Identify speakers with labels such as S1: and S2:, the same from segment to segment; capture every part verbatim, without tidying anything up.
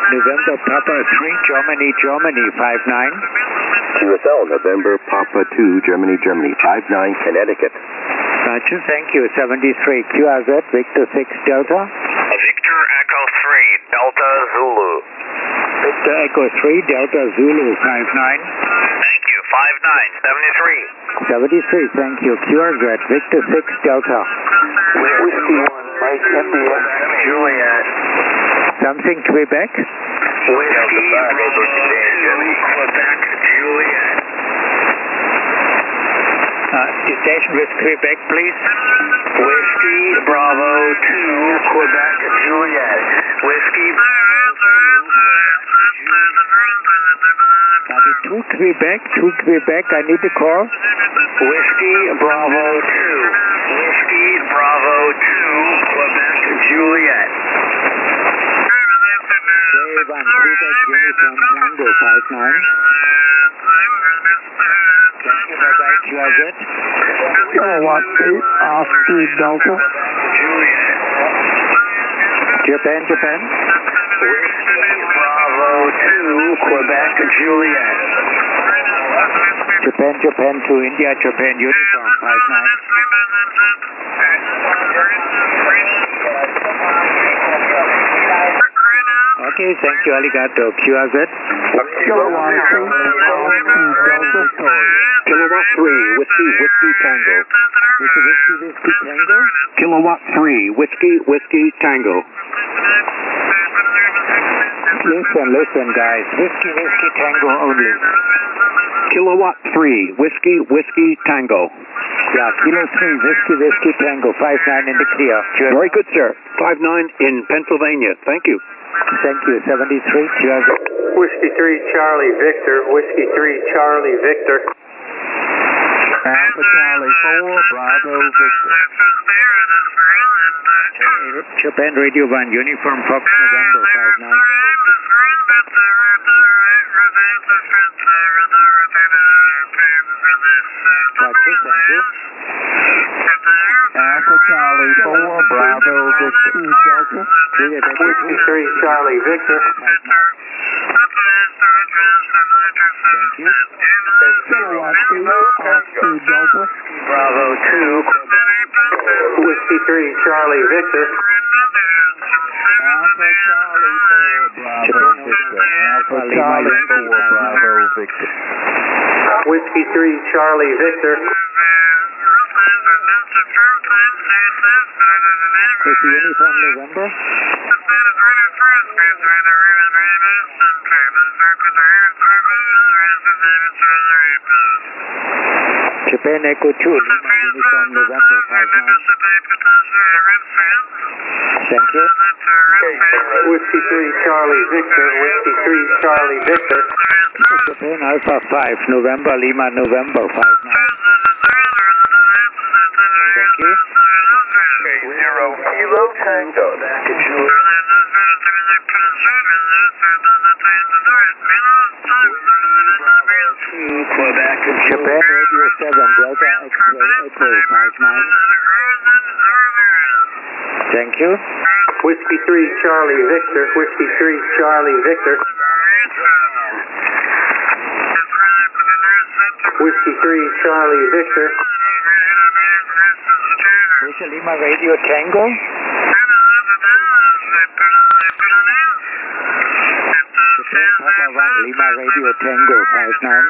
S1: November Papa three, Germany, Germany, five nine.
S2: Q S L, November Papa two, Germany, Germany, five nine, Connecticut.
S1: Roger, thank you. seventy-three, Q R Z, Victor six, Delta.
S3: Victor Echo three, Delta Zulu.
S1: Victor Echo three, Delta Zulu, five nine.
S3: Thank you, five nine, seventy-three.
S1: seventy-three, thank you. Q R Z, Victor six, Delta.
S3: Whiskey one, Mike, M D X, Juliet.
S1: Something Quebec.
S3: Whiskey Bravo two, Quebec, Juliet.
S1: Uh, station with Quebec, please.
S3: Whiskey Bravo two, Quebec, Juliet. Whiskey Bravo two,
S1: Copy two Quebec, two Quebec, I need to call.
S3: Whiskey Bravo two, Whiskey Bravo two, Quebec, Juliet.
S1: J one, Quebec, Uniform Tango, five nine. Thank you, bye-bye, Q R Z.
S4: Kilowatt eight, Oscar Delta.
S3: Juliet.
S1: Japan, Japan.
S3: Whiskey Bravo two, Quebec, Juliet.
S1: Japan, Japan to India, Japan, Uniform, five nine. Okay, thank you, Arigato. Q R Z.
S4: Kilowatt eight, Oscar Delta.
S2: Kilowatt three, Whiskey, Whiskey, Tango.
S1: Whiskey, Whiskey, Whiskey, Tango.
S2: Kilowatt three, Whiskey, Whiskey, Tango.
S1: Listen, listen, guys. Whiskey, Whiskey, Tango only.
S2: Kilowatt three, Whiskey, Whiskey, Tango.
S1: Yeah, Kilo three, Whiskey, Whiskey, Tango, five nine in the clear.
S2: Very good, sir. five nine in Pennsylvania. Thank you.
S1: Thank you. seventy-three, Q R Z.
S3: Whiskey three, Charlie, Victor. Whiskey three, Charlie, Victor.
S4: Alpha Charlie four, Bravo Victor.
S1: Japan Radio one, Uniform Fox, November, five nine. Roger, thank you.
S4: Alpha Charlie four, Bravo Victor. Delta.
S3: Whiskey three, Charlie, Victor.
S1: Thank you.
S4: Kilowatt eight, Oscar Delta.
S3: Bravo two, Whiskey three, Charlie, Victor.
S4: Alpha Charlie four, Bravo Victor. Alpha Charlie four, Bravo Victor.
S3: Whiskey three, Charlie, Victor.
S1: Is the Uniform November? Japan Echo two, Lima Uniform November, five nine. Thank you.
S3: Whiskey three, Charlie, Victor. Whiskey three, Charlie, Victor.
S1: Japan Alpha five, November, Lima November, five nine. Thank you.
S3: Zero, Kilo, Tango. Quebec,
S1: Japan Radio seven, Delta X-Ray Echo, five nine. Thank you.
S3: Whiskey three, Charlie, Victor. Whiskey three, Charlie, Victor. Whiskey three, Charlie, Victor.
S1: Whiskey Lima Radio Tango. Japan Papa one, Lima Radio Tango, five nine.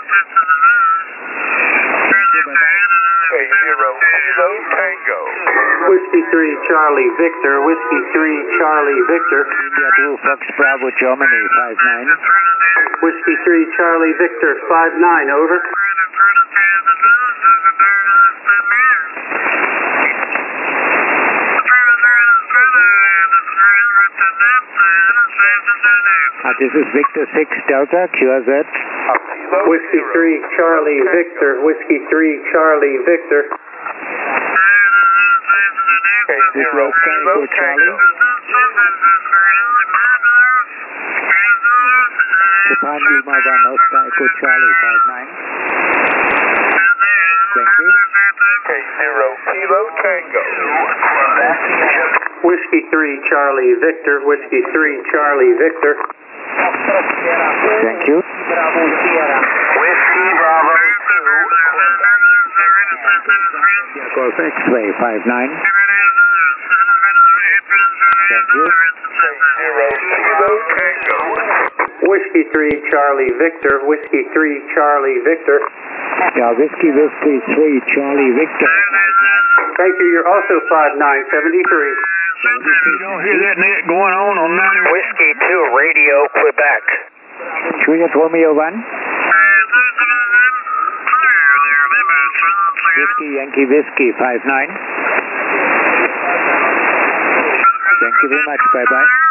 S1: Thank you, bye-bye.
S3: Zero, Kilo, Tango. Whiskey three, Charlie, Victor. Whiskey three, Charlie, Victor.
S1: India two, Fox Bravo, Germany, five nine.
S3: Whiskey three, Charlie, Victor, five nine, over.
S1: Uh, this is Victor six, Delta, Q R Z.
S3: Whiskey three, Charlie, Victor. Whiskey three, Charlie, Victor.
S1: Zero, Tango, Charlie. Japan Lima one, Oscar Echo Charlie, five nine. Thank you.
S3: zero Kilo Tango. Whiskey three Charlie Victor, Whiskey three Charlie Victor.
S1: Thank you.
S3: Whiskey Bravo two.
S1: Golf X-ray five nine. Thank you.
S3: zero Kilo Tango. Whiskey three Charlie Victor, Whiskey three Charlie Victor.
S1: Yeah, Whiskey Whiskey three Charlie Victor.
S3: Thank you. You're also five nine seventy-three.
S4: You don't hear that net going on on ninety-one?
S3: Whiskey two Radio Quebec.
S1: Juliet Romeo one. Whiskey Yankee Whiskey five nine. Thank you very much. Bye bye.